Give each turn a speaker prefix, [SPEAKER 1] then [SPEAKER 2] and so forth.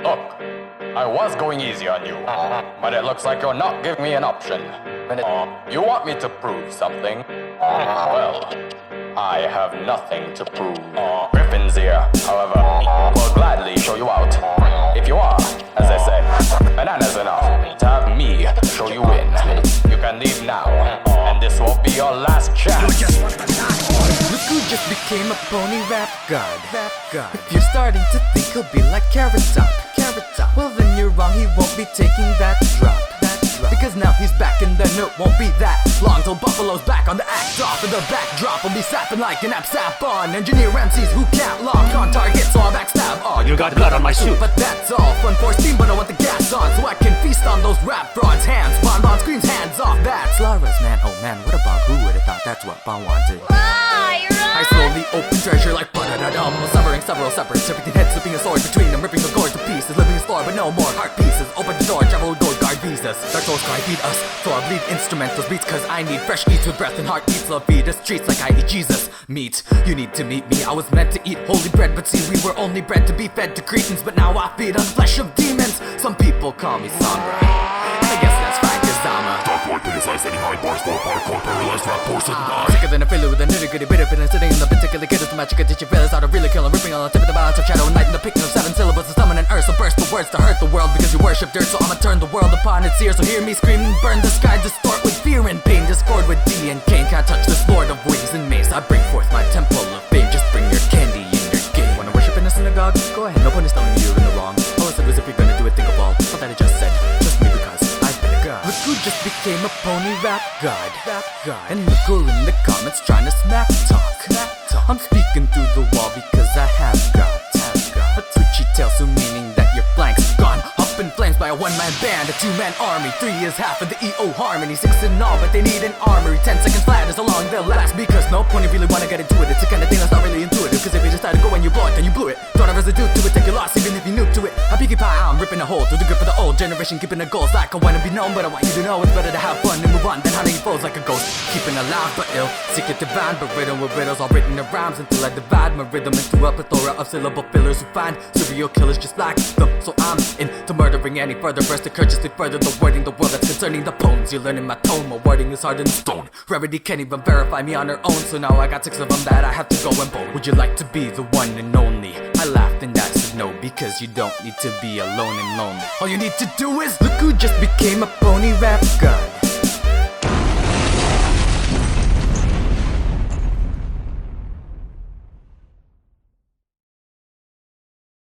[SPEAKER 1] Look, I was going easy on you, but it looks like you're not giving me an option. You want me to prove something? Well, I have nothing to prove. Griffin's here, however, will gladly show you out. If you are, as they say, bananas enough to have me show you in. You can leave now, and this won't be your last chance.
[SPEAKER 2] Look who just became a pony rap god. If you're starting to think he'll be like Carrot Top, well then you're wrong, he won't be taking that drop. Because now he's back and then it won't be that long till Buffalo's back on the act off. And the backdrop will be sapping like an sap on engineer MCs who can't lock on target, so I backstab all.
[SPEAKER 3] You got blood on my suit.
[SPEAKER 2] But that's all fun for steam, but I want the gas on so I can feast on those rap frauds. Hands, Bon screams hands off. That's Lara's man, oh man, what a bug, who would've thought that's what Bon wanted. I slowly open treasure like ba-da-da-dum, severing several separates, everything head slipping a sword between them, ripping the gourd to pieces, living a floor but no more heart pieces. Open the door, travel gold guard visas, dark souls cry feed us, so I bleed instrumentals beats cause I need fresh eats with breath and heart eats love feed us streets like I eat Jesus meat. You need to meet me, I was meant to eat holy bread, but see we were only bred to be fed to cretins, but now I feed on flesh of demons. Some people call me Sombra, and I guess that's fine cause I'm a
[SPEAKER 3] Dark Lord criticized any high bars for hardcore paralyzed rap portion die.
[SPEAKER 2] Sicker than a fiddler with a nitty gritty bit of feeling sitting in the particular kid is the magic that you feel is how to really kill and ripping on the tip of the balance of shadow and night and the picking of 7 syllables to summon an earth. So burst the words to hurt the world because you worship dirt, so I'ma turn the world upon its ears. So hear me scream and burn the sky, distort with fear and pain, discord with D and Cain. Can't touch this lord of ways and mace. I bring forth my temple of fame, just bring your candy in your game. Wanna worship in a synagogue? Go ahead, no point is telling you you're in the wrong. All I said was if you're gonna do it, think of all that I just said. Just me because I've been a god. Look who just became a pony rap god. And look who in the comments trying to smack talk. I'm speaking through the wall because I have got a twitchy tail, so meaning that your flank's gone up in flames by a one-man band, a two-man army. 3 is half of the EO harmony, 6 in all, but they need an armory. 10 seconds flat is how long they'll last, because no point if you really wanna get into it. It's the kind of thing that's not really intuitive, cause if you decide to go and you blow it, then you blew it. Don't have residue to it, take your loss even if you're new to it. A Pinkie Pie, I'm ripping a hole through the grip of the old generation, keeping the goals like I wanna be known, but I want you to know it's better to have fun and move on than hunting foes like a ghost. Keeping alive but ill, secret divine, but written with riddles all written in rhymes until I divide my rhythm into a plethora of syllable fillers who find serial killers just like them. So I'm into murdering any further verse to courteously further the wording, the world that's concerning the poems. You're learning my tone, my wording is harder than stone. Rarity can't even verify me on her own, so now I got 6 of them that I have to go and bone. Would you like to be the one and only? I laughed and I said no, because you don't need to be alone and lonely. All you need to do is look who just became a pony rap god.